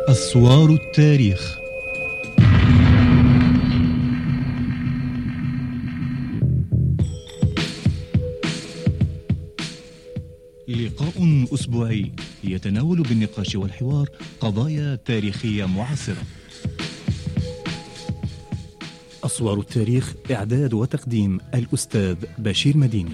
أسوار التاريخ. لقاء أسبوعي يتناول بالنقاش والحوار قضايا تاريخية معاصرة. أسوار التاريخ، إعداد وتقديم الأستاذ بشير مديني.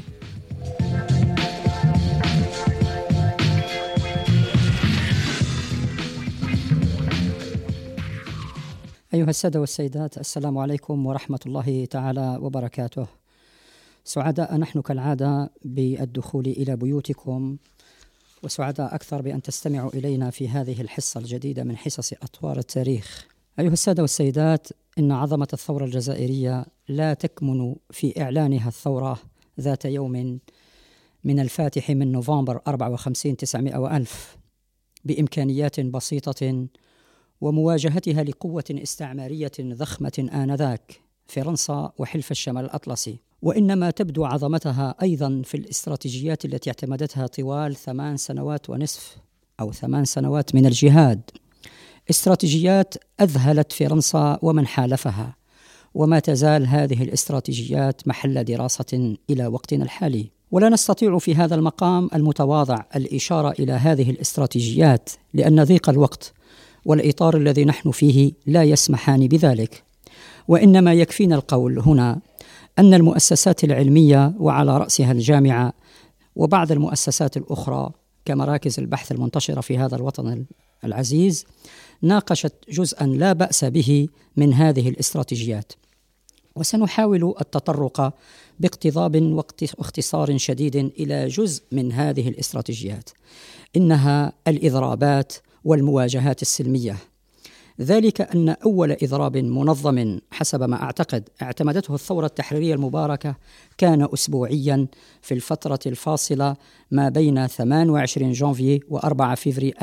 أيها السادة والسيدات، السلام عليكم ورحمة الله تعالى وبركاته. سعداء نحن كالعادة بالدخول إلى بيوتكم، وسعداء أكثر بأن تستمعوا إلينا في هذه الحصة الجديدة من حصص أطوار التاريخ. أيها السادة والسيدات، إن عظمة الثورة الجزائرية لا تكمن في إعلانها الثورة ذات يوم من الفاتح من نوفمبر 54 900 وألف بإمكانيات بسيطة ومواجهتها لقوة استعمارية ضخمة آنذاك فرنسا وحلف الشمال الأطلسي، وإنما تبدو عظمتها أيضا في الاستراتيجيات التي اعتمدتها طوال 8 سنوات ونصف أو 8 سنوات من الجهاد، استراتيجيات أذهلت فرنسا ومن حالفها، وما تزال هذه الاستراتيجيات محل دراسة إلى وقتنا الحالي. ولا نستطيع في هذا المقام المتواضع الإشارة إلى هذه الاستراتيجيات لأن ضيق الوقت والإطار الذي نحن فيه لا يسمحان بذلك، وإنما يكفينا القول هنا أن المؤسسات العلمية وعلى رأسها الجامعة وبعض المؤسسات الأخرى كمراكز البحث المنتشرة في هذا الوطن العزيز ناقشت جزءا لا بأس به من هذه الاستراتيجيات، وسنحاول التطرق باقتضاب واختصار شديد إلى جزء من هذه الاستراتيجيات، إنها الإضرابات والمواجهات السلمية. ذلك أن أول إضراب منظم حسب ما أعتقد اعتمدته الثورة التحريرية المباركة كان أسبوعيا في الفترة الفاصلة ما بين 28 جانفي و4 فيفري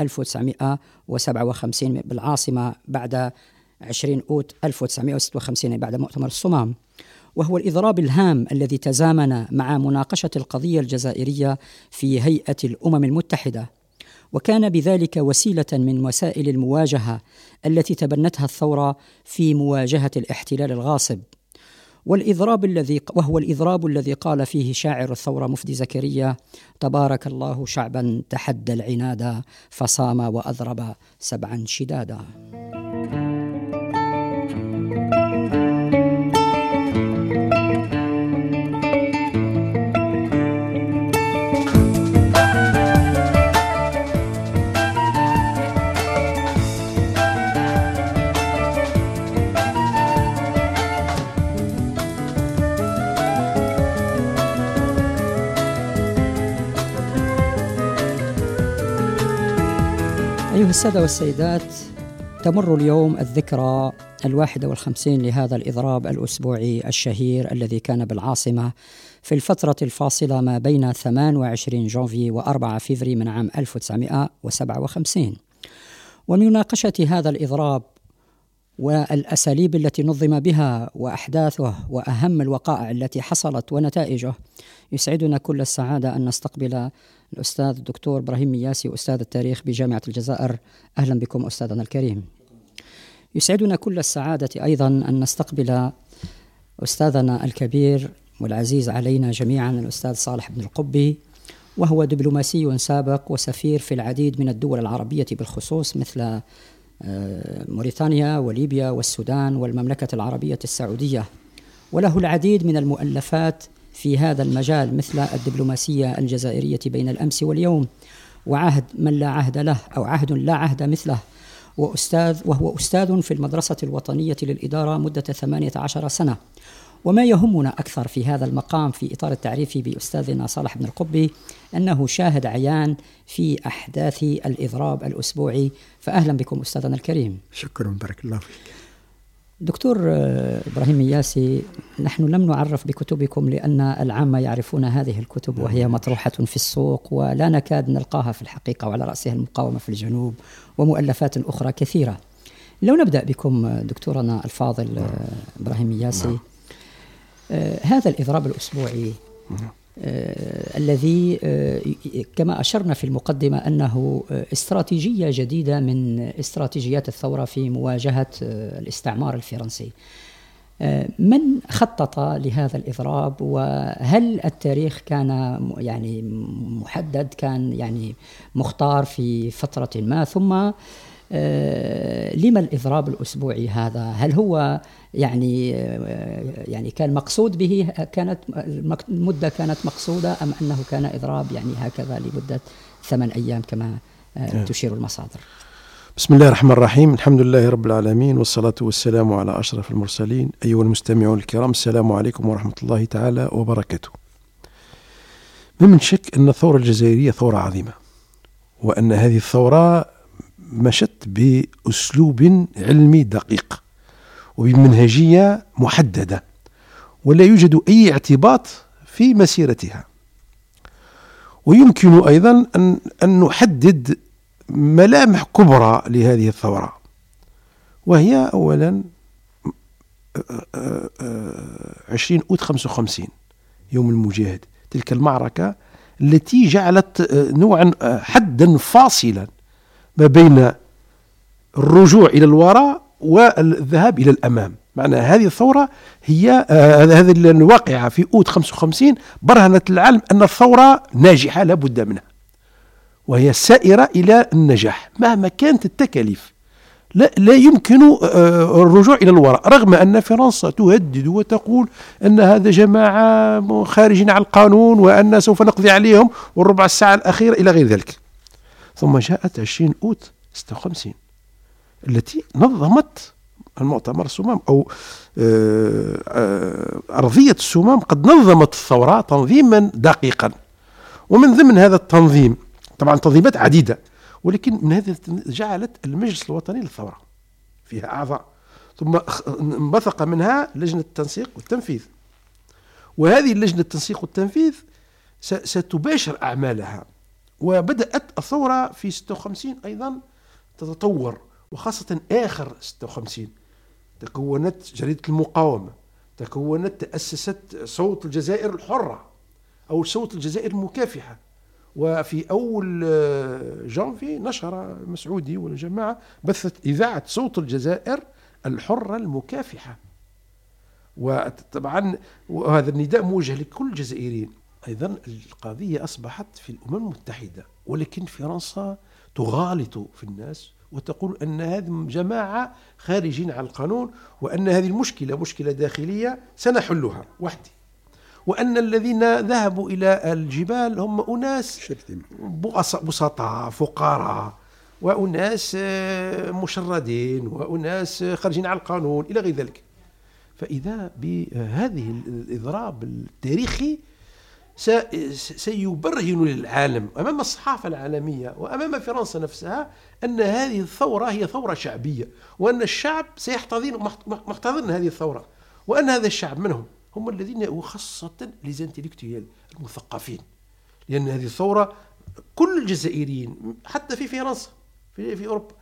1957 بالعاصمة بعد 20 أوت 1956 بعد مؤتمر الصمام، وهو الإضراب الهام الذي تزامن مع مناقشة القضية الجزائرية في هيئة الأمم المتحدة، وكان بذلك وسيلة من وسائل المواجهة التي تبنتها الثورة في مواجهة الاحتلال الغاصب. وهو الإضراب الذي قال فيه شاعر الثورة مفدي زكريا: تبارك الله شعبا تحدى العنادا فصام وأضرب 7 شدادا. أيها السادة والسيدات، تمر اليوم الذكرى 51 لهذا الإضراب الأسبوعي الشهير الذي كان بالعاصمة في الفترة الفاصلة ما بين 28 جانفي و4 فيفري من عام 1957. ومناقشة هذا الإضراب والأساليب التي نظم بها وأحداثه وأهم الوقائع التي حصلت ونتائجه، يسعدنا كل السعادة أن نستقبل الأستاذ الدكتور إبراهيم مياسي، أستاذ التاريخ بجامعة الجزائر. أهلا بكم أستاذنا الكريم. يسعدنا كل السعادة أيضا أن نستقبل أستاذنا الكبير والعزيز علينا جميعا الأستاذ صالح بن القبي، وهو دبلوماسي سابق وسفير في العديد من الدول العربية بالخصوص مثل موريتانيا وليبيا والسودان والمملكة العربية السعودية، وله العديد من المؤلفات في هذا المجال مثل الدبلوماسية الجزائرية بين الأمس واليوم، وعهد من لا عهد له أو عهد لا عهد مثله، وهو أستاذ في المدرسة الوطنية للإدارة مدة 18 سنة. وما يهمنا أكثر في هذا المقام في إطار التعريف بأستاذنا صالح بن القبي أنه شاهد عيان في أحداث الإضراب الأسبوعي، فأهلا بكم أستاذنا الكريم. شكرا، بارك الله فيك. دكتور إبراهيم مياسي، نحن لم نعرف بكتبكم لأن العامة يعرفون هذه الكتب وهي مطروحة في السوق ولا نكاد نلقاها في الحقيقة، وعلى رأسها المقاومة في الجنوب ومؤلفات أخرى كثيرة. لو نبدأ بكم دكتورنا الفاضل إبراهيم مياسي، هذا الإضراب الأسبوعي الذي كما أشرنا في المقدمة أنه استراتيجية جديدة من استراتيجيات الثورة في مواجهة الاستعمار الفرنسي. من خطط لهذا الإضراب، وهل التاريخ كان يعني محدد، كان يعني مختار في فترة ما، ثم لما الإضراب الأسبوعي هذا؟ هل هو يعني كان مقصود به، كانت المدة كانت مقصودة، أم أنه كان إضراب يعني هكذا لمدة 8 أيام كما تشير المصادر؟ بسم الله الرحمن الرحيم، الحمد لله رب العالمين، والصلاة والسلام على أشرف المرسلين. أيها المستمعون الكرام، السلام عليكم ورحمة الله تعالى وبركاته. ما من شك أن الثورة الجزائرية ثورة عظيمة، وأن هذه الثورة مشت بأسلوب علمي دقيق وبمنهجية محددة، ولا يوجد أي اعتباط في مسيرتها. ويمكن أيضا أن نحدد ملامح كبرى لهذه الثورة، وهي أولا 20 أوت 55 يوم المجاهد، تلك المعركة التي جعلت نوعا حدا فاصلا ما بين الرجوع إلى الوراء والذهاب إلى الأمام. معنى هذه الثورة هي هذه الواقعة في أوت 55 برهنت العالم أن الثورة ناجحة لا بد منها، وهي سائرة إلى النجاح مهما كانت التكاليف. لا يمكن الرجوع إلى الوراء، رغم أن فرنسا تهدد وتقول أن هذا جماعة خارجين على القانون وأن سوف نقضي عليهم والربع الساعة الأخيرة إلى غير ذلك. ثم جاءت 20 أوت 56 التي نظمت المؤتمر الصمام، أو أرضية الصمام قد نظمت الثورة تنظيما دقيقا. ومن ضمن هذا التنظيم طبعا تنظيمات عديدة، ولكن من هذه جعلت المجلس الوطني للثورة فيها أعضاء، ثم انبثق منها لجنة التنسيق والتنفيذ، وهذه اللجنة التنسيق والتنفيذ ستباشر أعمالها. وبدأت الثورة في 56 أيضا تتطور، وخاصة آخر 56 تكونت جريدة المقاومة، تأسست صوت الجزائر الحرة أو صوت الجزائر المكافحة. وفي أول جانفي نشر مسعودي والجماعة بثت إذاعة صوت الجزائر الحرة المكافحة، وطبعا وهذا النداء موجه لكل الجزائريين. أيضا القضية أصبحت في الأمم المتحدة، ولكن فرنسا تغالط في الناس وتقول أن هذه جماعة خارجين على القانون، وأن هذه المشكلة مشكلة داخلية سنحلها وحدي، وأن الذين ذهبوا إلى الجبال هم أناس بسطاء فقراء، وأناس مشردين، وأناس خارجين على القانون إلى غير ذلك. فإذا بهذه الإضراب التاريخي سيبرهن للعالم أمام الصحافة العالمية وأمام فرنسا نفسها أن هذه الثورة هي ثورة شعبية، وأن الشعب محتضن هذه الثورة، وأن هذا الشعب منهم هم الذين، وخاصة ليزانتيليكتويال المثقفين، لأن هذه الثورة كل الجزائريين حتى في فرنسا في أوروبا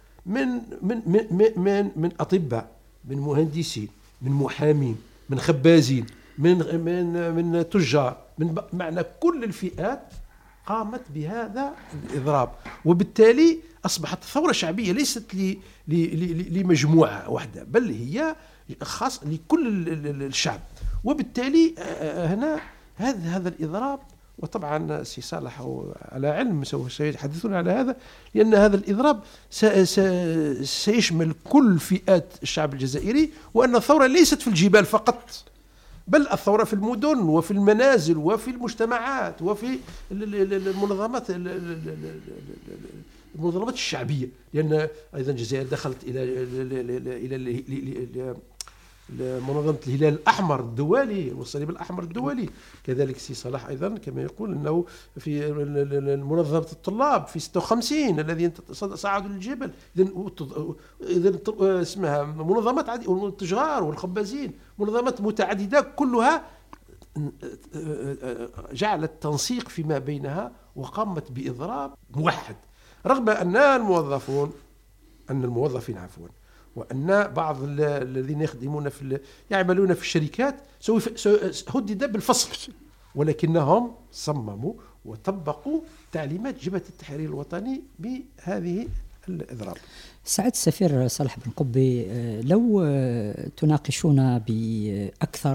من أطباء، من مهندسين، من محامين، من خبازين، من تجار، من معنى كل الفئات قامت بهذا الإضراب. وبالتالي أصبحت ثورة شعبية ليست لمجموعة واحدة، بل هي خاص لكل الشعب. وبالتالي هنا هذا الإضراب، وطبعا سي صالح على علم سوف سيحدثون على هذا، لأن هذا الإضراب سيشمل كل فئات الشعب الجزائري، وأن الثورة ليست في الجبال فقط، بل الثورة في المدن وفي المنازل وفي المجتمعات وفي المنظمات الشعبية، لأن أيضا الجزائر دخلت إلى منظمة الهلال الأحمر الدولي والصليب الأحمر الدولي. كذلك سي صلاح أيضا كما يقول أنه في منظمة الطلاب في 56 الذين صعدوا للجبل، إذن اسمها منظمات عديدة، والتجار والخبازين، منظمات متعددة كلها جعلت تنسيق فيما بينها وقامت بإضراب موحد، رغم أن الموظفين وأن بعض الذين يعملون في الشركات هدد بالفصل ولكنهم صمموا وطبقوا تعليمات جبهة التحرير الوطني بهذه الإضراب. سعادة السفير صالح بن قبي، لو تناقشونا بأكثر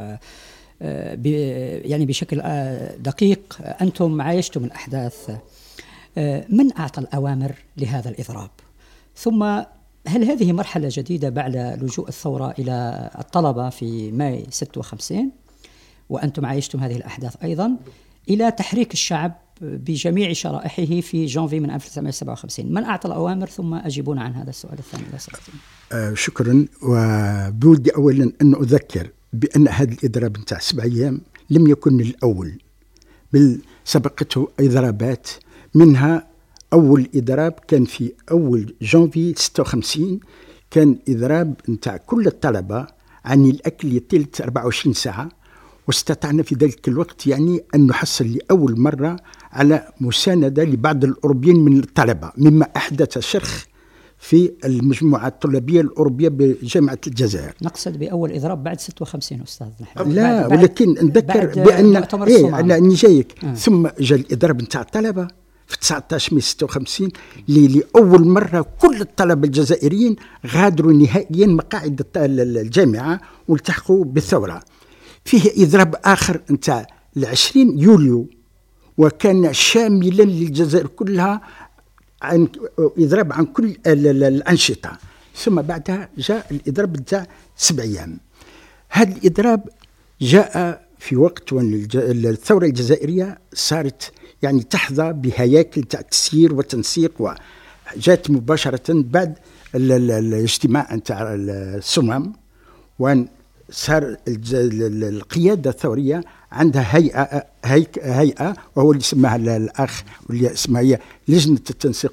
يعني بشكل دقيق، أنتم عايشتم الأحداث، من أعطى الأوامر لهذا الإضراب؟ ثم هل هذه مرحلة جديدة بعد لجوء الثورة إلى الطلبة في ماي 56 وأنتم عايشتم هذه الأحداث أيضا إلى تحريك الشعب بجميع شرائحه في جانفي من 1957؟ من أعطى الأوامر؟ ثم أجيبون عن هذا السؤال الثاني إذا سمحتم. شكرا. وبودي أولا أن أذكر بأن هذا الإضراب نتاع 7 أيام لم يكن الأول، بل سبقته إضرابات. منها أول إضراب كان في أول جانفي 56، كان إضراب نتاع كل الطلبة عن الأكل لطيلة 24 ساعة، واستطعنا في ذلك الوقت يعني أن نحصل لأول مرة على مساندة لبعض الأوروبيين من الطلبة، مما أحدث شرخ في المجموعة الطلابية الأوروبية بجامعة الجزائر. نقصد بأول إضراب بعد 56 أستاذ نحن. لا، ولكن نذكر بأن أنا جايك. ثم جاء الإضراب نتاع الطلبة في 19 ماي 56 لأول مرة كل الطلبة الجزائريين غادروا نهائيا مقاعد الجامعة والتحقوا بالثورة. فيه إضراب آخر نتاع 20 يوليو، وكان شاملا للجزائر كلها، عن إضراب عن كل الأنشطة. ثم بعدها جاء الإضراب نتاع 7 أيام. هذا الإضراب جاء في وقت وأن الثورة الجزائرية صارت يعني تحظى بهياكل تاع تسيير وتنسيق، وجاءت مباشرة بعد الاجتماع نتاع الصمام، وأن صار القيادة الثورية عندها هيئة وهو اللي سماها الأخ، واللي اسمها هي لجنة التنسيق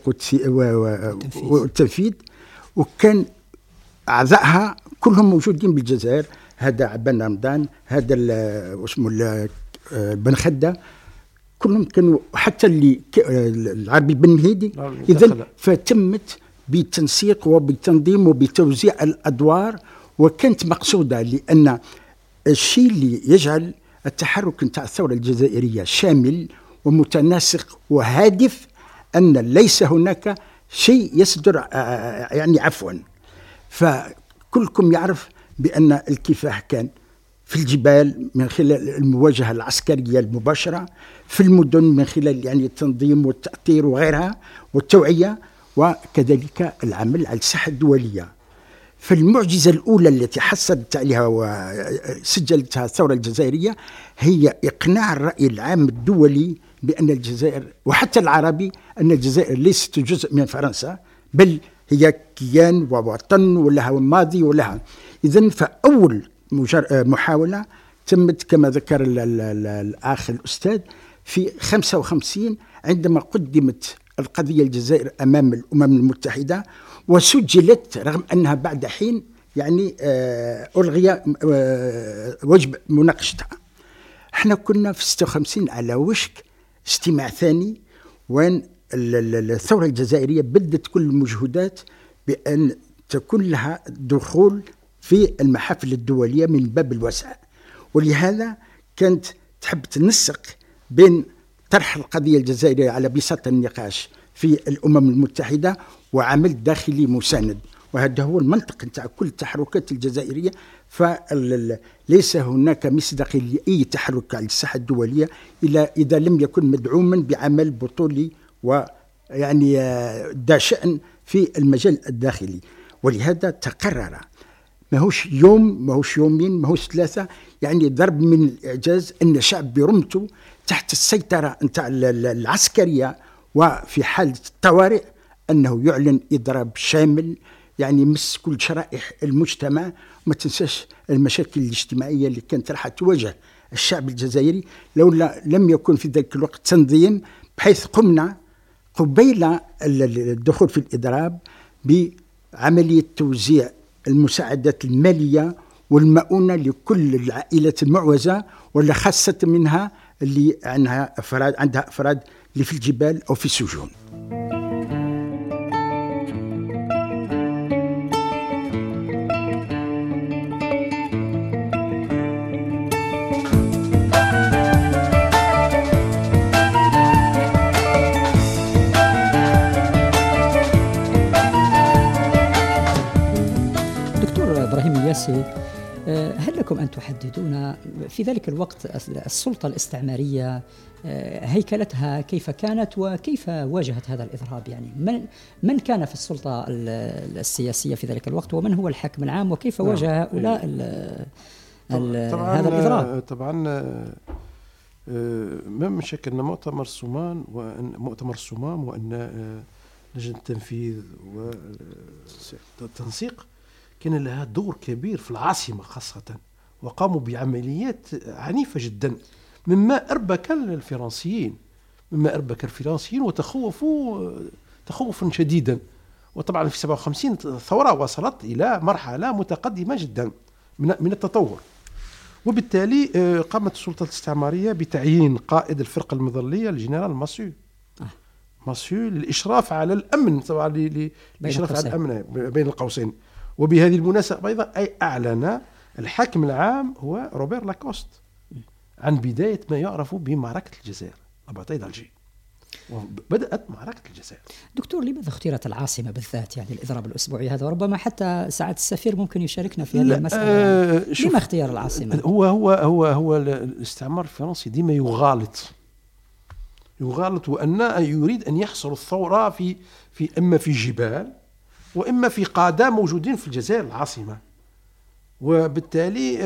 والتنفيذ، وكان أعضائها كلهم موجودين بالجزائر. هذا عبان رمضان، هذا اسمه بن خدة، كلهم كانوا، حتى اللي العربي بن مهيدي. إذن فتمت بالتنسيق وبالتنظيم وبتوزيع الأدوار، وكانت مقصودة لأن الشيء اللي يجعل التحرك نتاع الثورة الجزائرية شامل ومتناسق وهادف أن ليس هناك شيء يصدر يعني عفوا. فكلكم يعرف بأن الكفاح كان في الجبال من خلال المواجهة العسكرية المباشرة، في المدن من خلال يعني التنظيم والتأطير وغيرها والتوعية، وكذلك العمل على الساحة الدولية. فالمعجزة الأولى التي حصلت عليها وسجلتها الثورة الجزائرية هي إقناع الرأي العام الدولي بأن الجزائر وحتى العربي أن الجزائر ليست جزء من فرنسا، بل هي كيان ووطن ولها ماضي ولها. إذن فأول محاولة تمت كما ذكر الأخ الأستاذ في 55 عندما قدمت القضية الجزائر أمام الأمم المتحدة وسجلت، رغم أنها بعد حين يعني ألغي وجب مناقشتها. احنا كنا في 56 على وشك استماع ثاني، وين الثورة الجزائرية بدت كل المجهودات بأن تكون لها دخول في المحافل الدولية من باب الوسع، ولهذا كانت تحب تنسق بين طرح القضية الجزائرية على بساط النقاش في الأمم المتحدة وعمل داخلي مساند. وهذا هو المنطق نتاع كل التحركات الجزائرية. فليس هناك مصداقية لأي تحرك على الساحة الدولية إذا لم يكن مدعوما بعمل بطولي ويعني ذا شأن في المجال الداخلي. ولهذا تقرر، ماهوش يوم، ماهوش يومين، ماهوش 3، يعني ضرب من الإعجاز أن شعب برمته تحت السيطرة نتاع العسكرية، وفي حالة الطوارئ أنه يعلن إضراب شامل يعني يمس كل شرائح المجتمع. ما تنساش المشاكل الاجتماعية اللي كانت راح تواجه الشعب الجزائري لولا لم يكن في ذلك الوقت تنظيم، بحيث قمنا قبيل الدخول في الإضراب بعملية توزيع المساعدات المالية والمؤونة لكل العائلات المعوزة، ولا خاصة منها اللي عندها أفراد اللي في الجبال أو في السجون. السياسي، هل لكم أن تحددون في ذلك الوقت السلطة الاستعمارية هيكلتها كيف كانت وكيف واجهت هذا الإضراب؟ يعني من كان في السلطة السياسية في ذلك الوقت، ومن هو الحاكم العام، وكيف واجه هؤلاء هذا الإضراب؟ طبعا ما شكلنا مؤتمر الصمام وأن لجنة التنفيذ والتنسيق كان لها دور كبير في العاصمة خاصة، وقاموا بعمليات عنيفة جدا مما أربك الفرنسيين وتخوفوا تخوفا شديدا. وطبعا في 57 الثورة وصلت إلى مرحلة متقدمة جدا من التطور، وبالتالي قامت السلطة الاستعمارية بتعيين قائد الفرقة المظلية الجنرال ماسيو للإشراف على الأمن، طبعا للإشراف على الأمن بين القوسين. وبهذه المناسبة أيضا أعلن الحاكم العام هو روبير لاكوست عن بداية ما يعرف بمعركة الجزائر، باتاي دالجي، وبدأت معركة الجزائر. دكتور، لماذا اختيرت العاصمة بالذات، يعني الإضراب الأسبوعي هذا؟ وربما حتى سعادة السفير ممكن يشاركنا في هذه المسألة. لما اختيار العاصمة؟ هو الاستعمار الفرنسي ديما يغالط وأن يريد أن يحصر الثورة في إما في جبال وإما في قادة موجودين في الجزائر العاصمة، وبالتالي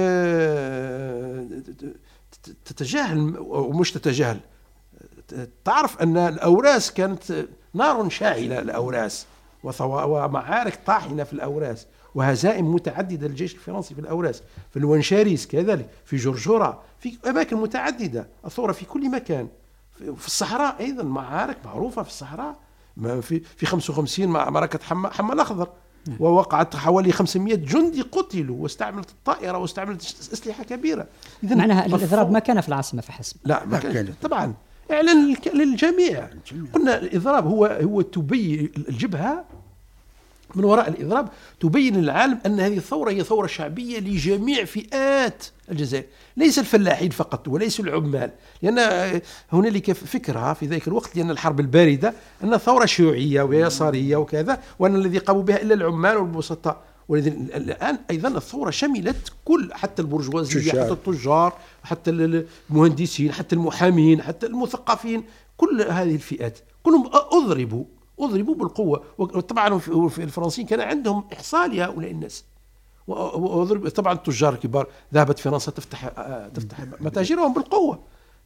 تتجاهل ومش تتجاهل، تعرف أن الأوراس كانت نار شاعلة، الأوراس ومعارك طاحنة في الأوراس، وهزائم متعددة للجيش الفرنسي في الأوراس، في الونشاريس كذلك، في جرجورة، في أماكن متعددة، الثورة في كل مكان، في الصحراء أيضا معارك معروفة في الصحراء، في 55 معركة حما الأخضر، ووقعت حوالي 500 جندي قتلوا، واستعملت الطائرة واستعملت أسلحة كبيرة. معناها الإضراب ما كان في العاصمة فحسب؟ لا، ما كان طبعا، إعلان للجميع. قلنا الإضراب هو تبين الجبهة من وراء الإضراب، تبين للعالم أن هذه الثورة هي ثورة شعبية لجميع فئات الجزائر، ليس الفلاحين فقط وليس العمال، لأن هنالك فكرة في ذلك الوقت، لأن الحرب الباردة أن ثورة شيوعية ويسارية وكذا، وأن الذي قاموا بها إلا العمال والبسطاء. والآن أيضا الثورة شملت حتى البرجوازية، حتى التجار، حتى المهندسين، حتى المحامين، حتى المثقفين، كل هذه الفئات كلهم أضربوا بالقوة. وطبعا في الفرنسيين كان عندهم إحصاء لهؤلاء الناس، وضرب طبعا التجار الكبار. ذهبت فرنسا تفتح متاجرهم بالقوة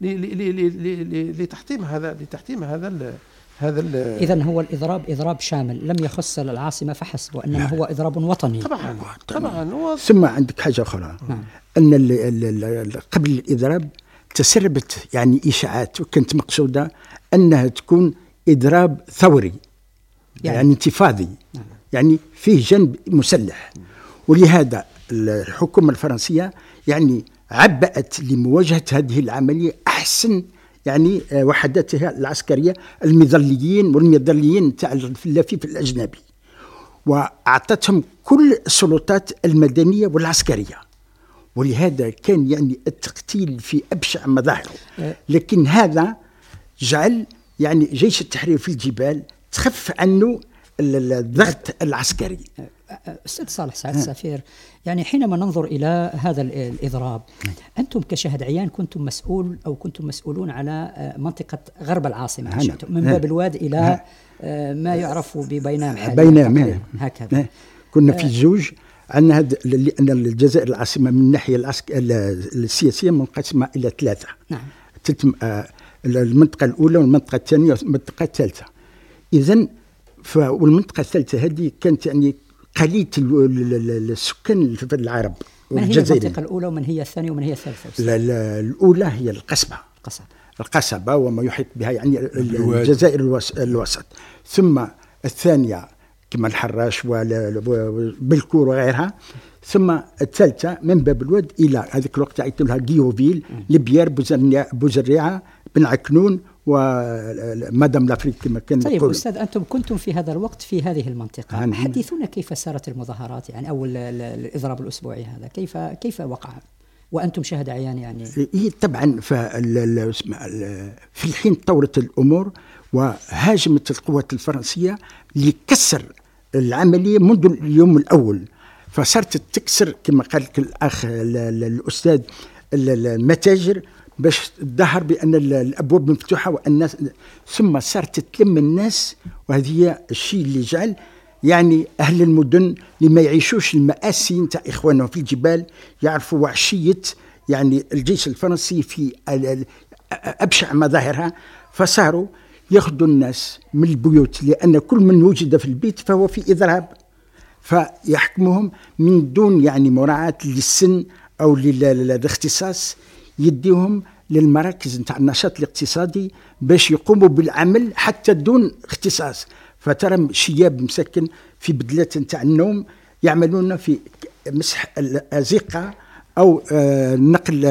لتحطيم هذا إذن هو الإضراب إضراب شامل لم يخص العاصمة فحسب، وإنما هو إضراب وطني. طبعا. ثم عندك حاجة أخرى، أن قبل الإضراب تسربت يعني إشاعات، وكانت مقصودة أنها تكون إضراب ثوري، يعني انتفاضي، يعني فيه جنب مسلح. ولهذا الحكومة الفرنسية يعني عبأت لمواجهة هذه العملية أحسن يعني وحداتها العسكرية، المظليين تاع اللفيف الأجنبي، وأعطتهم كل السلطات المدنية والعسكرية. ولهذا كان يعني التقتيل في أبشع مظاهره، لكن هذا جعل يعني جيش التحرير في الجبال تخف عنه الضغط العسكري. أستاذ صالح سعد السفير، يعني حينما ننظر إلى هذا الإضراب، أنتم كشهد عيان كنتم مسؤولون على منطقة غرب العاصمة، من باب الواد إلى ما يعرف ببينام حاليا هكذا. كنا في الزوج، لأن الجزائر العاصمة من الناحية السياسية منقسمة إلى ثلاثة. المنطقة الأولى والمنطقة الثانية والمنطقة الثالثة. إذن والمنطقة الثالثة هذه كانت يعني قليلة السكان في العرب. من هي المنطقة الأولى ومن هي الثانية ومن هي الثالثة؟ الأولى هي القصبة وما يحيط بها يعني الجزائر الوسط، ثم الثانية كما الحراش وبلكور وغيرها، ثم الثالثة من باب الواد إلى هذيك الوقت عيطوا لها جيوفيل، لبيار، بوزريعة، بن عكنون، ومدام لافريك كما كان طيب يقول. أستاذ، أنتم كنتم في هذا الوقت في هذه المنطقة، حدثونا كيف سارت المظاهرات يعني، أو الإضراب الأسبوعي هذا كيف وقع وأنتم شهد عيان يعني؟ طبعا في الحين طورت الأمور، وهاجمت القوات الفرنسية لكسر العملية منذ اليوم الأول. فصارت تكسر كما قال لك الأخ الأستاذ المتاجر باش تظهر بأن الأبواب مفتوحة والناس، ثم صارت تلم الناس. وهذه هي الشيء اللي جعل يعني أهل المدن اللي ما يعيشوش المآسي نتاع إخوانهم في الجبال يعرفوا وحشية يعني الجيش الفرنسي في أبشع مظاهرها، فصاروا ياخذوا الناس من البيوت، لأن كل من وجد في البيت فهو في إضراب، فيحكموهم من دون يعني مراعاة للسن أو للاختصاص، يديهم للمراكز نتاع النشاط الاقتصادي باش يقوموا بالعمل حتى دون اختصاص. فترى شياب مسكن في بدلات نتاع النوم يعملون في مسح الأزقة أو نقل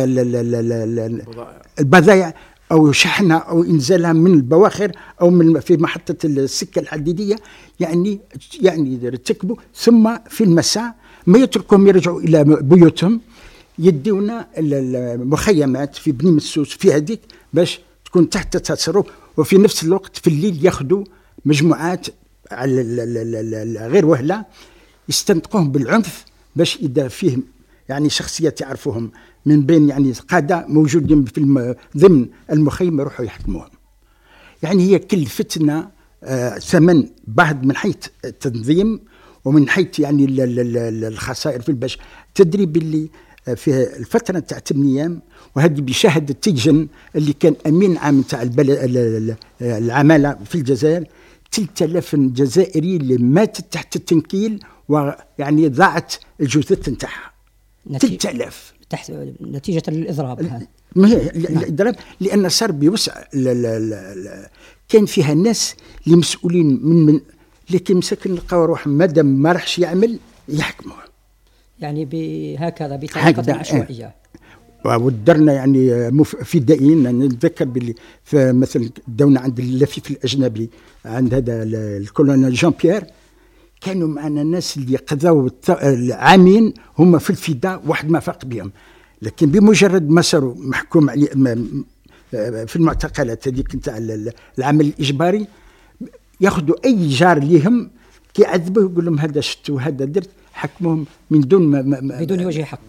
البضائع أو شحنها أو إنزالها من البواخر أو من في محطة السكة الحديدية، يعني يرتكبوا. ثم في المساء ما يتركهم يرجعوا إلى بيوتهم، يديونا المخيمات في بني مسوس في هذيك باش تكون تحت تصرف، وفي نفس الوقت في الليل ياخذوا مجموعات على غير وهلة يستنطقوهم بالعنف، باش إذا فيهم يعني شخصيات يعرفوهم من بين يعني قادة موجودين في ضمن المخيم يروحوا يحكموهم. يعني هي كلفتنا ثمن بعض من حيث التنظيم ومن حيث يعني الخسائر في البشر. تدري باللي في الفترة تاع 8 أيام، وهذه بشهادة تيجن اللي كان أمين عام تاع العمالة في الجزائر، 3000 جزائري اللي ماتت تحت التنكيل ويعني ضاعت الجثث نتاعها. 3000 تحت نتيجة الإضراب. ما هي الإضراب لأن صار بوسع كان فيها ناس اللي مسؤولين من لكن مسكن لقاو روح مادام ما راحش يعمل يحكموه يعني بهكذا بطريقة عشوائية. ودرنا يعني فدائيين. نتذكر باللي مثلا دونا عند اللفيف الأجنبي عند هذا الكولونيل جان بيير، كانوا معنا ناس اللي قضوا عامين هم في الفداء، واحد ما فاق بهم، لكن بمجرد ما صاروا محكوم عليه في المعتقلات هذيك نتاع العمل الإجباري، ياخذوا أي جار ليهم كيعذبوه يقول لهم هذا شت وهذا درت، حكموهم من دون بدون وجه حق.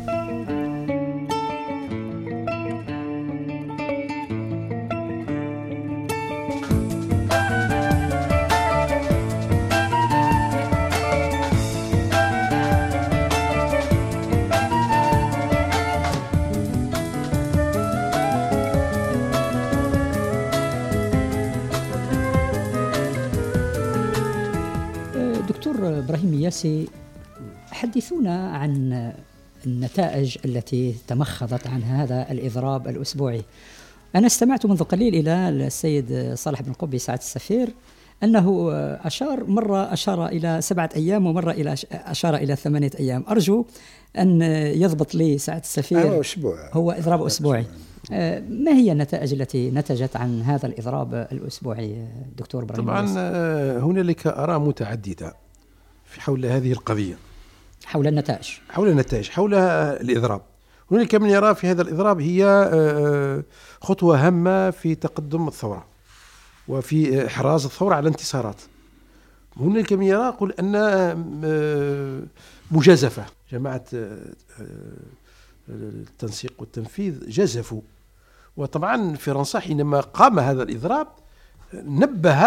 دكتور إبراهيم ياسي، حدثونا عن النتائج التي تمخضت عن هذا الإضراب الأسبوعي. أنا استمعت منذ قليل إلى السيد صالح بن قبي سعادة السفير أنه مرة أشار إلى 7 أيام ومرة أشار إلى 8 أيام. أرجو أن يضبط لي سعادة السفير. هو إضراب أسبوعي. ما هي النتائج التي نتجت عن هذا الإضراب الأسبوعي دكتور إبراهيم؟ طبعا هنالك آراء متعددة في حول هذه القضية، حول النتائج حول الإضراب. هنالك من يرى في هذا الإضراب هي خطوة هامة في تقدم الثورة وفي إحراز الثورة على انتصارات. هنالك من يرى يقول أن مجازفة جماعة التنسيق والتنفيذ جزفوا. وطبعا فرنسا حينما قام هذا الإضراب نبه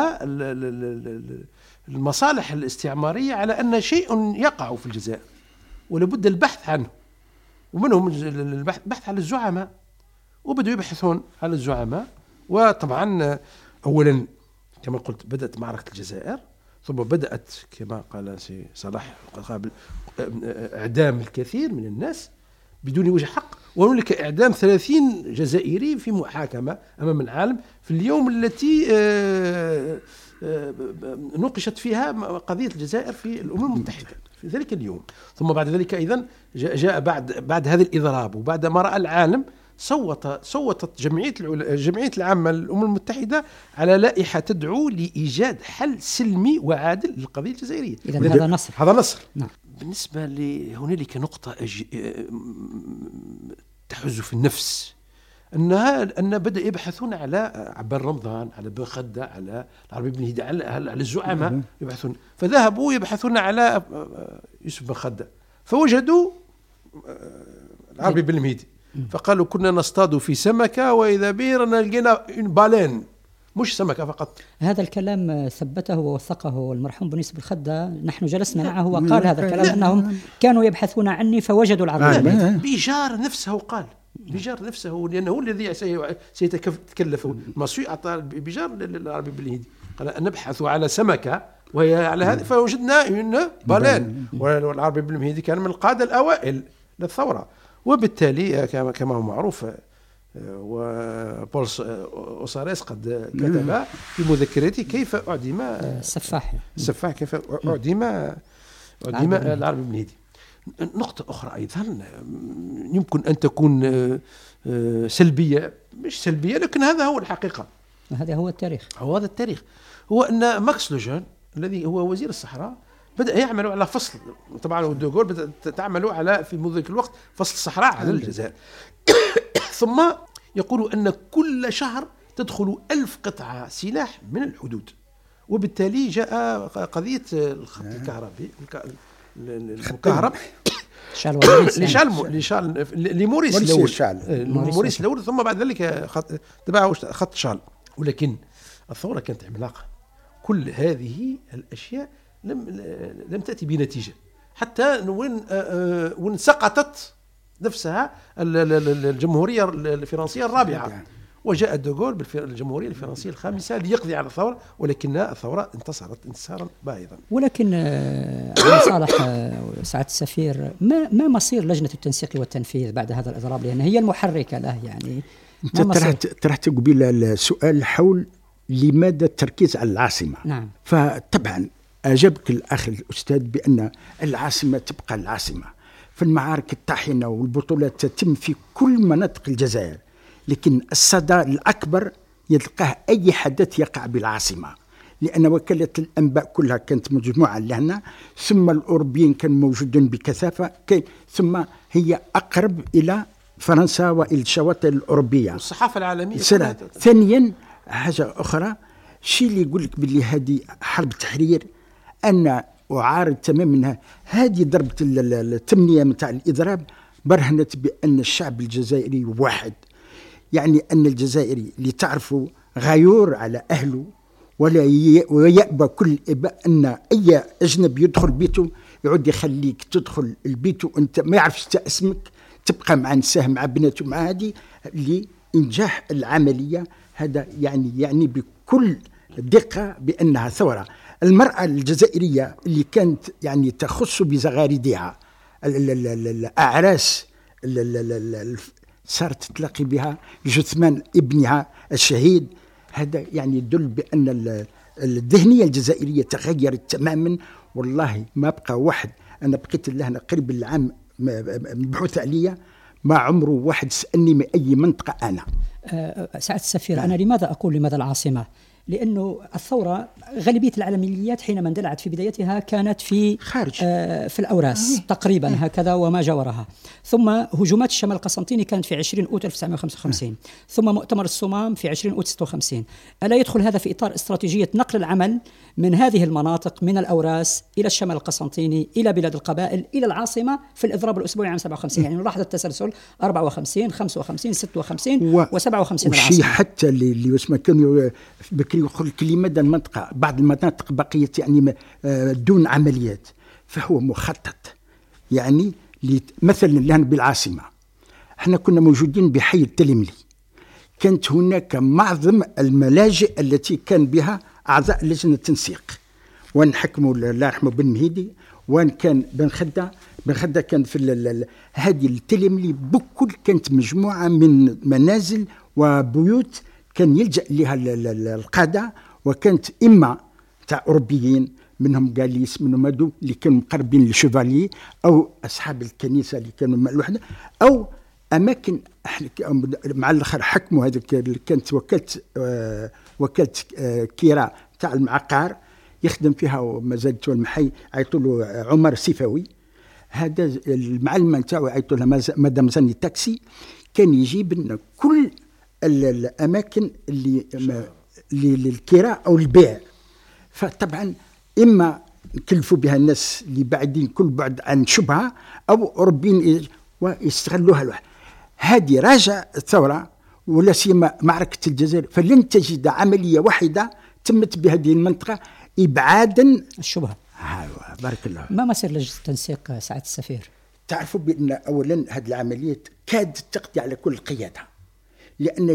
المصالح الاستعمارية على أن شيء يقع في الجزائر ولابد البحث عنه، ومنهم البحث على الزعماء، وبدأوا يبحثون على الزعماء. وطبعا أولا كما قلت بدأت معركة الجزائر، ثم بدأت كما قال سي صلاح قبل إعدام الكثير من الناس بدون وجه حق، وهنالك إعدام 30 جزائري في محاكمة أمام العالم في اليوم التي نوقشت فيها قضية الجزائر في الأمم المتحدة في ذلك اليوم. ثم بعد ذلك أيضا جاء بعد هذا الإضراب وبعد ما رأى العالم صوتت جمعية العامة للأمم المتحدة على لائحة تدعو لإيجاد حل سلمي وعادل للقضية الجزائرية. إذن هذا نصر. نعم. بالنسبة هنالك نقطة تحز في النفس، أن بدأ يبحثون على عبان رمضان، على بن خدة، على العربي بن هدى، على الزعماء يبحثون. فذهبوا يبحثون على يوسف بن خدة، فوجدوا العربي بالمهيدي، فقالوا كنا نصطاد في سمكة وإذا بيرنا لقينا بالين، مش سمكة فقط. هذا الكلام ثبته ووثقه المرحوم بنيس بالخدة، نحن جلسنا معه وقال هذا الكلام أنهم كانوا يبحثون عني فوجدوا العربي. بيجار نفسه قال، بيجار نفسه لأنه هو الذي سيتكلف المصري أعطى بيجار للعربي بالهندي، قال نبحث على سمكة وهي على هذه فوجدنا بالين، والعربي بالهندي كان من القادة الأوائل للثورة. وبالتالي كما هو معروف وبول أوساريس قد كتب في مذكرته كيف أعدم السفاح كيف أعدم العربي بالهندي. نقطة أخرى أيضا يمكن أن تكون سلبية، مش سلبية لكن هذا هو الحقيقة، هذا هو التاريخ. هذا التاريخ هو أن ماكس لوجون الذي هو وزير الصحراء بدأ يعمل على فصل، طبعا دوغول بدأ تعمل على في ذلك الوقت فصل الصحراء على الجزائر ثم يقول أن كل شهر تدخل 1000 قطعة سلاح من الحدود، وبالتالي جاء قضية الخط الكهربي المكهرب لموريس الأول ثم بعد ذلك تبعه خط شال. ولكن الثورة كانت عملاقة، كل هذه الأشياء لم تأتي بنتيجة حتى وين سقطت نفسها الجمهورية الفرنسية الرابعة، وجاء دوغول بالجمهورية الفرنسية الخامسة ليقضي على الثورة، ولكن الثورة انتصرت انتصارا باهظا. ولكن علي صالح سعادة السفير، ما مصير لجنة التنسيق والتنفيذ بعد هذا الإضراب؟ لأن هي المحركة له. يعني أنت طرحت قبيل السؤال حول لماذا التركيز على العاصمة. نعم. فطبعا أجابك الأخ الأستاذ بأن العاصمة تبقى العاصمة، فالمعارك الطاحنة والبطولات تتم في كل مناطق الجزائر، لكن الصدى الأكبر يلقاه أي حدث يقع بالعاصمة، لأن وكالة الأنباء كلها كانت مجموعة لهنا، ثم الأوروبيين كانوا موجودين بكثافة، ثم هي أقرب إلى فرنسا وإلى الشواطئ الأوروبية والصحافة العالمية. ثانيا حاجة أخرى، الشيء اللي يقول لك باللي هذه حرب تحرير، أنا أعارض تماما هذه ضربة التمنية متاع الإضراب، برهنت بأن الشعب الجزائري واحد، يعني أن الجزائري اللي تعرفوا غيور على أهله ويأبى كل إباء أن أي أجنبي يدخل بيته يعود يخليك تدخل البيت وأنت ما يعرفش اسمك، تبقى مع نساه مع بناته مع هذه لإنجاح العملية. هذا يعني بكل دقة بأنها ثورة. المرأة الجزائرية اللي كانت يعني تخص بزغاردها الأعراس صارت تلاقي بها جثمان ابنها الشهيد، هذا يعني يدل بأن الذهنية الجزائرية تغيرت تماما. والله ما بقى واحد، أنا بقيت لهنا قريب العام مبحوث عليا، ما عمره واحد سألني من أي منطقة أنا. سعادة السفير، أنا لماذا أقول لماذا العاصمة؟ لأنه الثورة غالبية العمليات حينما اندلعت في بدايتها كانت في خارج في الأوراس تقريبا هكذا وما جاورها، ثم هجومات الشمال القسنطيني كانت في 20 أوت 1955، ثم مؤتمر الصمام في 20 أوت 56. ألا يدخل هذا في إطار استراتيجية نقل العمل من هذه المناطق من الأوراس إلى الشمال القسنطيني إلى بلاد القبائل إلى العاصمة في الإضراب الأسبوعي عام 57؟ يعني نلاحظ التسلسل 54 55 56 و57 الشيء حتى اللي يسمى كانوا بكري يقول لماذا المنطقة بعض المناطق بقيت يعني دون عمليات، فهو مخطط. يعني مثلا الآن بالعاصمة احنا كنا موجودين بحي التلملي، كانت هناك معظم الملاجئ التي كان بها أعضاء لجنة التنسيق، وان حكموا الله يرحمه بن مهيدي، وان كان بن خدة كان في هذه التلملي بكل كانت مجموعة من منازل وبيوت كان يلجأ لها القادة، وكانت إما تاع أوروبيين منهم جاليس منهم هادو اللي كانوا مقربين للشوفالي أو أصحاب الكنيسة اللي كانوا مع الوحدة، أو أماكن مع الآخر حكموا هذيك اللي كانت وكالة كيرا تاع المعقار يخدم فيها ومازالت المحي عيطوا له عمر سيفاوي، هذا المعلمة نتاعو عيطوا لها مدام زاني تاكسي، كان يجيب لنا كل الأماكن اللي للكراء أو البيع. فطبعا إما نكلفوا بها الناس اللي بعدين كل بعد عن شبهة أو أوروبيين ويستغلوها. هذه راجع الثورة ولا سيما معركة الجزائر، فلن تجد عملية واحدة تمت بهذه المنطقة إبعادا الشبهة. بارك الله. ما مسير لجنة التنسيق سعادة السفير؟ تعرفوا بأن أولا هذه العملية كادت تقضي على كل القيادة، لأن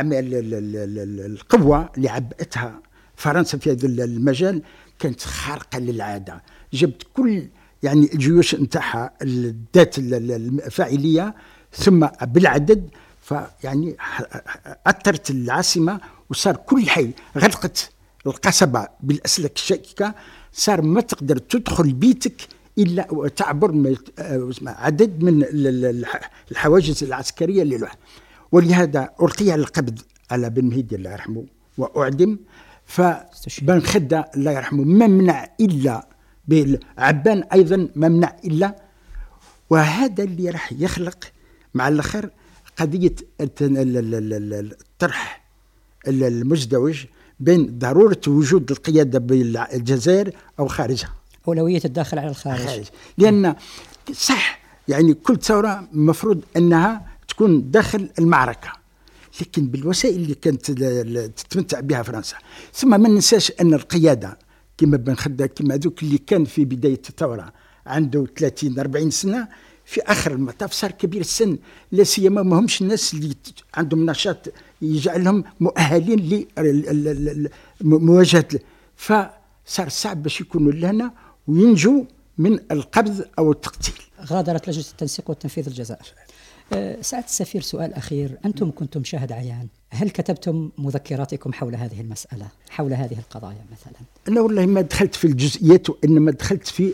القوة اللي عبأتها فرنسا في هذا المجال كانت خارقة للعادة. جبت كل يعني الجيوش نتاعها ذات الفاعلية ثم بالعدد، فيعني أثرت العاصمة وصار كل حي، غلقت القصبة بالأسلاك الشائكة، صار ما تقدر تدخل بيتك إلا وتعبر عدد من الحواجز العسكرية للوحدة. ولهذا ألقي القبض على بن مهدي الله يرحمه وأعدم. فبن خدة الله يرحمه ما منع إلا عبان أيضا ما منع إلا. وهذا اللي راح يخلق مع الآخر قضية الطرح المزدوج بين ضرورة وجود القيادة بالجزائر أو خارجها، أولوية الداخل على الخارج. لأن صح يعني كل ثورة مفروض أنها تكون داخل المعركة، لكن بالوسائل اللي كانت تتمتع بها فرنسا. ثم ما ننساش أن القيادة كما بن خدة كما ذوك اللي كان في بداية الثورة عنده 30-40 سنة، في آخر المطاف صار كبير السن، لا سيما ما همش الناس اللي عندهم نشاط يجعلهم مؤهلين لمواجهة، فصار صعب باش يكونوا لهنا وينجوا من القبض أو التقتيل. غادرت لجنة التنسيق والتنفيذ الجزائر. سعادة السفير، سؤال أخير، أنتم كنتم شاهد عيان، هل كتبتم مذكراتكم حول هذه المسألة، حول هذه القضايا مثلا؟ أنا والله ما دخلت في الجزئيات، وإنما دخلت في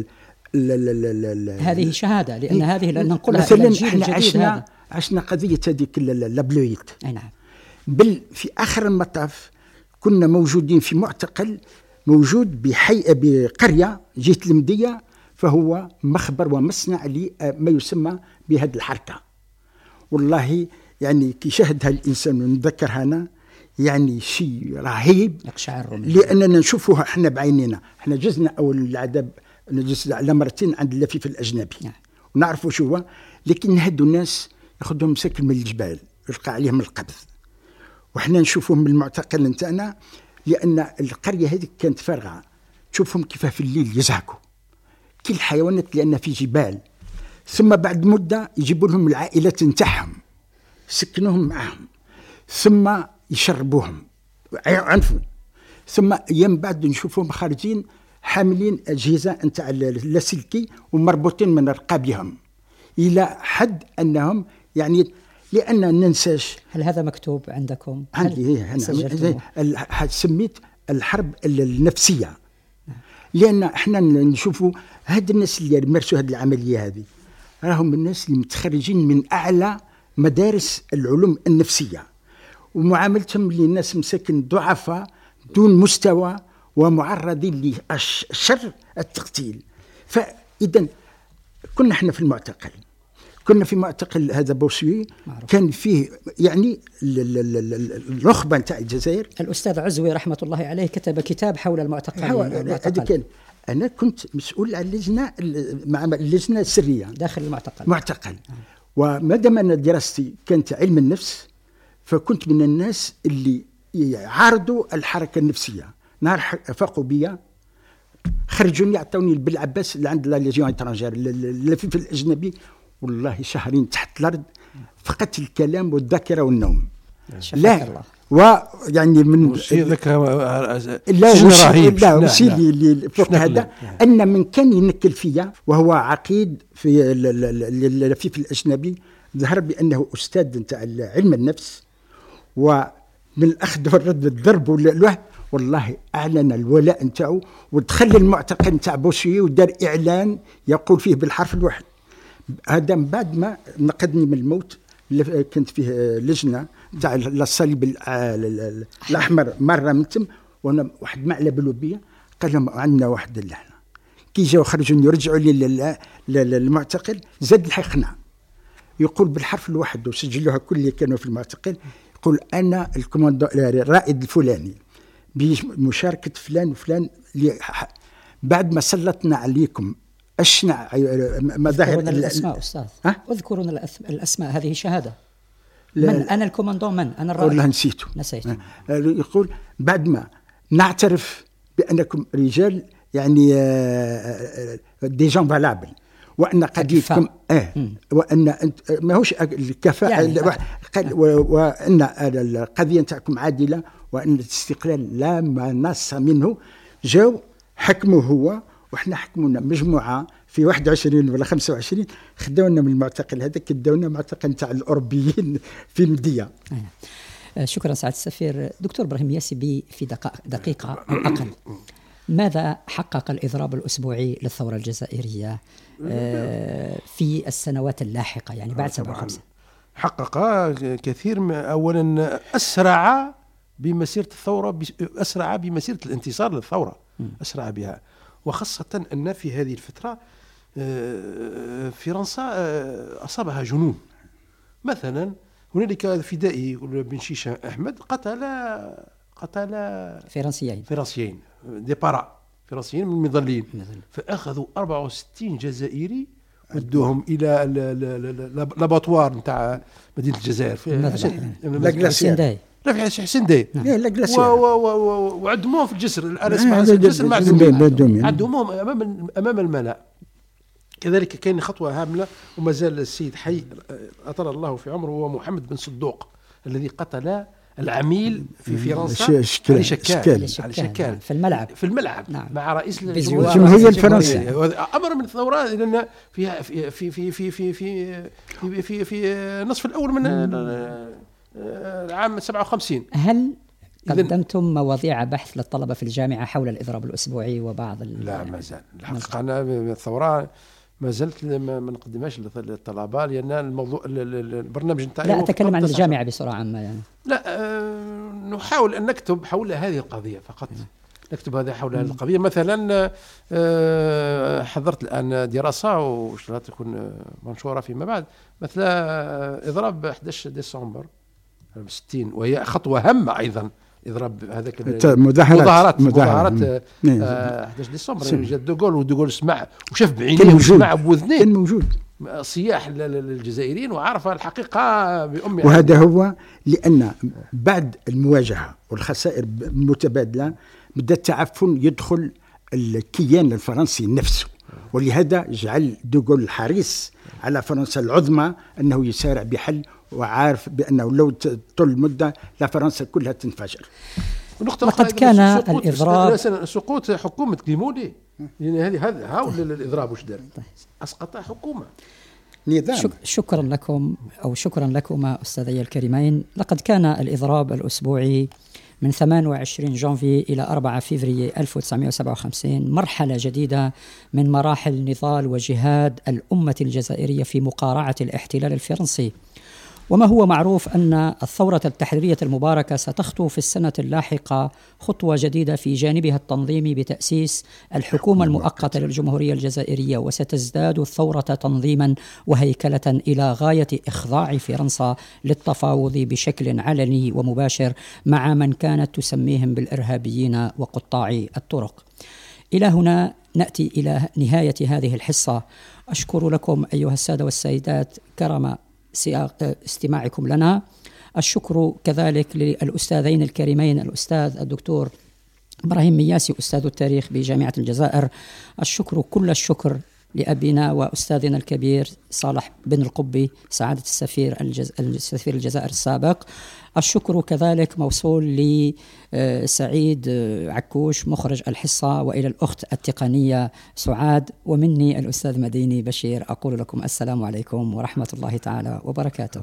هذه شهادة، لأن هذه لأن ننقلها مثلا إلى الجيل الجديد. عشنا قضية هذيك لابلويت. أي نعم. بل في آخر المطاف كنا موجودين في معتقل موجود بقرية جهة المدية، فهو مخبر ومصنع لما يسمى بهذه الحركة. والله يعني كي شاهدها الإنسان ونذكرها أنا يعني شيء رهيب، لأننا نشوفها احنا بعيننا. احنا جزنا أول العذاب، نجلسنا على مرتين عند اللفيف الأجنبي ونعرفوا شو هو، لكن هادو الناس ياخذهم مساكن من الجبال يلقى عليهم القبض، وحنا نشوفهم من المعتقل نتاعنا، لأن القرية هذه كانت فارغة. تشوفهم كيف في الليل يزهقوا كل الحيوانات لأن في جبال. ثم بعد مدة يجيبوا لهم العائلات نتاعهم يسكنوهم معهم، ثم يشربوهم عنفوا. ثم أيام بعد نشوفهم خارجين حاملين أجهزة نتاع اللاسلكي ومربوطين من رقابهم، إلى حد أنهم يعني لأن ننساش. هل هذا مكتوب عندكم؟ عندي سميت الحرب النفسية، لأن احنا نشوفوا هاد الناس اللي يمارسوا هذه العملية هذه راهم الناس اللي متخرجين من أعلى مدارس العلوم النفسية، ومعاملتهم للناس مساكن ضعفاء دون مستوى ومعرضين للشر التقتيل. فإذا كنا احنا في المعتقل، كنا في معتقل هذا بوسوي، كان فيه يعني النخبة نتاع الجزائر. الأستاذ عزوي رحمة الله عليه كتب كتاب حول المعتقل. أنا كنت مسؤول عن اللجنة السرية داخل المعتقل. معتقل. وما دام أن دراستي كانت علم النفس، فكنت من الناس اللي يعارضوا الحركة النفسية. نهار فاقوا بيا خرجوني يعطوني بالعباس اللي عند لا ليجيون إترانجير اللفيف الأجنبي، والله شهرين تحت الأرض فقدت الكلام والذاكرة والنوم. لا ويعني من لا وسيلي فوق هذا أن من كان ينكل فيا وهو عقيد في اللفيف الأجنبي، ظهر بأنه أستاذ نتاع علم النفس، ومن الأخذ والرد والضرب والله أعلن الولاء نتاعو، ودخل المعتقل نتاع بوسوي ودار إعلان يقول فيه بالحرف الواحد. هذا من بعد ما نقذني من الموت. كنت فيه لجنة تاع الصليب الأحمر مرة من تم، وانا واحد معلى بلوبية قال لهم عندنا واحد اللحنة، كي جاو خرجوني يرجعوا لي للمعتقل زاد الحقنا، يقول بالحرف الواحد وسجلوها كل اللي كانوا في المعتقل، يقول أنا الرائد الفلاني بمشاركة فلان وفلان بعد ما سلطنا عليكم أشنع مظاهر الأسماء أستاذ، اذكرون الأسماء، هذه شهادة. من أنا الكوماندون، من أنا الرئيس؟ والله نسيت. يقول بعد ما نعترف بأنكم رجال يعني دي جون فالابل، وأن قضيتكم وأن ماهوش الكفاءة يعني وأن القضية نتاعكم عادلة، وأن الاستقلال لا مناص منه. جاو حكموا هو وإحنا حكمونا مجموعة في 21 ولا 25 خدونا من المعتقل هذاك، داونا معتقل نتاع الأوروبيين في مدية. شكرا سعادة السفير. دكتور إبراهيم ياسي، في دقيقة أو أقل، ماذا حقق الإضراب الأسبوعي للثورة الجزائرية في السنوات اللاحقة، يعني بعد 57؟ حقق كثير. أولا أسرع بمسيرة الثورة، أسرع بمسيرة الانتصار للثورة، أسرع بها، وخاصة أن في هذه الفترة فرنسا أصابها جنون. مثلا هنالك فدائي بن شيشان أحمد قتل فرنسيين ديبارا فرنسيين من المظلين، فأخذوا 64 جزائري ودوهم إلى لاباطوار نتاع مدينة الجزائر في حسين داي وعدموهم في الجسر. أنا اسمع الجسر عدموهم أمام الملأ. كذلك كان خطوة هاملة وما زال السيد حي أطال الله في عمره، هو محمد بن صدوق الذي قتل العميل في فرنسا شكال في الملعب نعم. مع رئيس الجمهورية الفرنسية. أمر من الثورة، لأن في في في في في في في في في النصف الأول من العام 57. هل قدمتم مواضيع بحث للطلبة في الجامعة حول الإضراب الأسبوعي وبعض لا ما زال. الحقيقة أنا الثورة ما زلت ما نقدمهاش للطلبة، لأن الموضوع البرنامج نتاعي. لا أتكلم عن الجامعة بصورة عامة يعني. لا نحاول أن نكتب حول هذه القضية فقط. نكتب هذا حول هذه القضية. مثلا حضرت الآن دراسة وإن شاء الله تكون منشورة فيما بعد، مثل إضراب 11 ديسمبر 60، وهي خطوة هامة أيضا. إضراب هذاك مظاهرات 11 ديسمبر، يعني جا دوغول، ودوغول سمع وشاف بعينيه وسمع بوذنيه، كان موجود صياح للجزائريين وعرف الحقيقة بأمها. وهذا هو لأن بعد المواجهة والخسائر المتبادلة بدا التعفن يدخل الكيان الفرنسي نفسه، ولهذا جعل دوغول الحريص على فرنسا العظمى أنه يسارع بحل، وعارف بأنه لو طول المدة لا فرنسا كلها تنفجر. وقد كان الإضراب سقوط حكومة كليمولي، يعني هذا هاول الإضراب وش دار، أسقط حكومة نظام. شكرا لكم أو شكرا لكما أستاذي الكريمين. لقد كان الإضراب الأسبوعي من 28 جانفي إلى 4 فيفري 1957 مرحلة جديدة من مراحل نضال وجهاد الأمة الجزائرية في مقارعة الاحتلال الفرنسي. وما هو معروف أن الثورة التحريرية المباركة ستخطو في السنة اللاحقة خطوة جديدة في جانبها التنظيمي بتأسيس الحكومة المؤقتة للجمهورية الجزائرية، وستزداد الثورة تنظيما وهيكلة إلى غاية إخضاع فرنسا للتفاوض بشكل علني ومباشر مع من كانت تسميهم بالإرهابيين وقطاع الطرق. إلى هنا نأتي إلى نهاية هذه الحصة. أشكر لكم أيها السادة والسيدات كرم استماعكم لنا. الشكر كذلك للأستاذين الكريمين، الأستاذ الدكتور إبراهيم مياسي أستاذ التاريخ بجامعة الجزائر. الشكر كل الشكر لأبينا وأستاذنا الكبير صالح بن القبي سعادة السفير الجزائر السابق. الشكر كذلك موصول لسعيد عكوش مخرج الحصة، وإلى الأخت التقنية سعاد، ومني الأستاذ مديني بشير. أقول لكم السلام عليكم ورحمة الله تعالى وبركاته.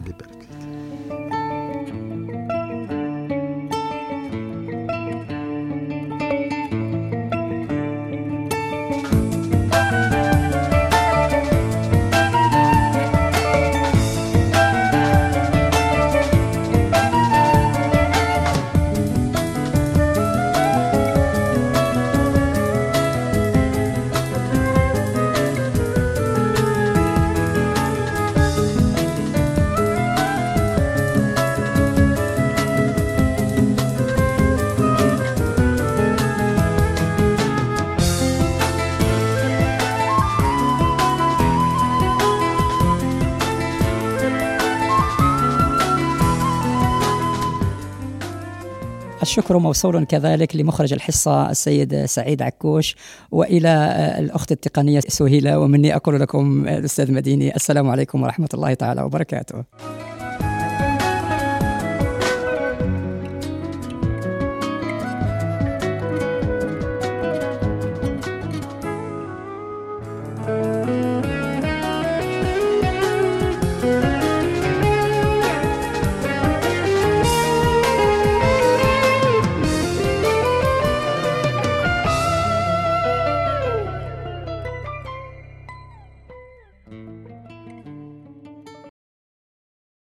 الشكر موصول كذلك لمخرج الحصة السيد سعيد عكوش، وإلى الأخت التقنية سهيلة، ومني أقول لكم الأستاذ مديني السلام عليكم ورحمة الله تعالى وبركاته.